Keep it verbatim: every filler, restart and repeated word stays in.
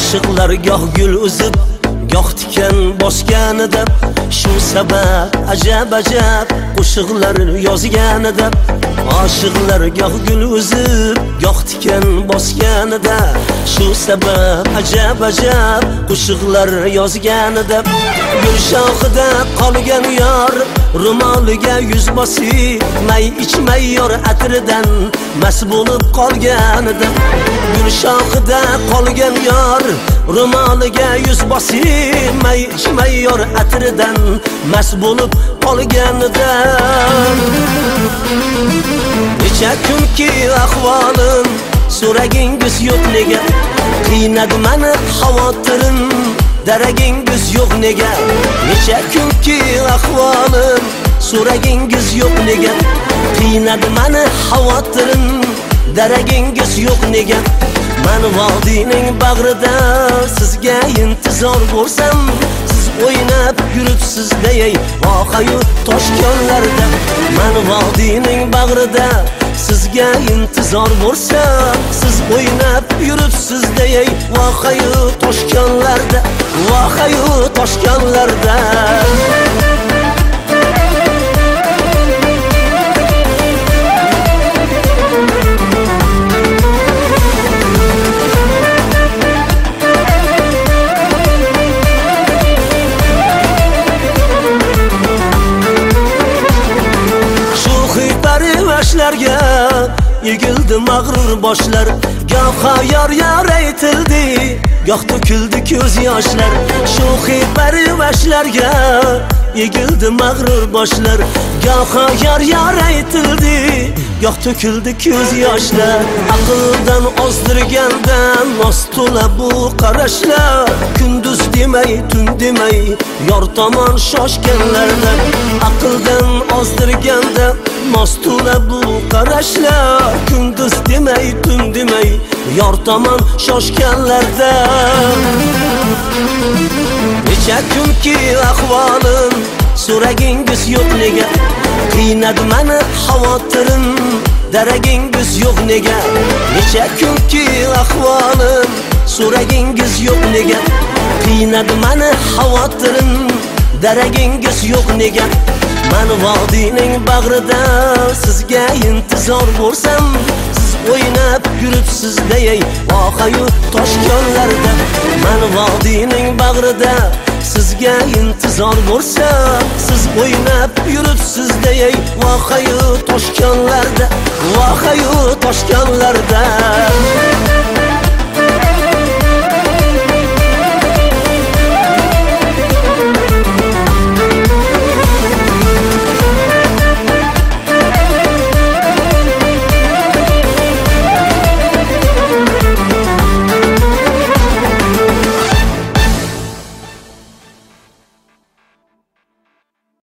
Oshiqlar goh gul uzib, goh tikan bosganida, shu sabab ajab ajab qo'shiqlar yozganida. Oshiqlar goh gul uzib, goh tikan bosganida, shu sabab ajab ajab qo'shiqlar yozganida. Gul shoxida qolgan yor, ro'moliga yuz bosib, may ichmay yor atridan mas bo'lib qolganida. Gul shoxida qolgan yor, ro'moliga yuz bosib, may ichmay yor atridan mas bo'lib qolganida. Necha kunki ahvolim so'ragingiz yo'q nega, qiynadi meni xavotirim daragingiz yo'q nega. Necha kunki ahvolim so'ragingiz yo'q nega, qiynadi meni xavotirim daragingiz yo'q nega. Men vodiyning bag'rida sizga intizor bo'lsam, siz o'ynab yuribsiz deyay vohayu toshkonlarda. Men vodiyning bag'rida sizga intizor bo'lsam, siz o'ynab yuribsiz deyay vohayu toshkonlarda, vohayu toshkonlarda. Yigildi mag'rur boshlar, goh yor yor aytildi, goh to'kildi ko'z yoshlar. Sho'xi barvashlarga yigildi mag'rur boshlar, goh yor yor aytildi, goh to'kildi ko'z yoshlar. Aqldan ozdirgandan nos to'la bu qarashlar, kunduz demay tun demay yor tomon shoshganlardan. Aqldan ozdirganda nos to'la bu qarashlar, kunduz demay tun demay yor tomon shoshganlarda. Necha kunki ahvolim so'ragingiz yo'q nega, qiynadi meni xavotirim daragingiz yo'q nega. Necha kunki ahvolim so'ragingiz yo'q nega, qiynadi meni xavotirim daragingiz yo'q nega. Men vodiyning bag'rida sizga intizor bo'lsam, siz o'ynab yuribsiz deyay vohayu toshkonlarda. Men vodiyning bag'rida sizga intizor bo'lsam, siz o'ynab yuribsiz deyay vohayu toshkonlarda, vohayu toshkonlarda.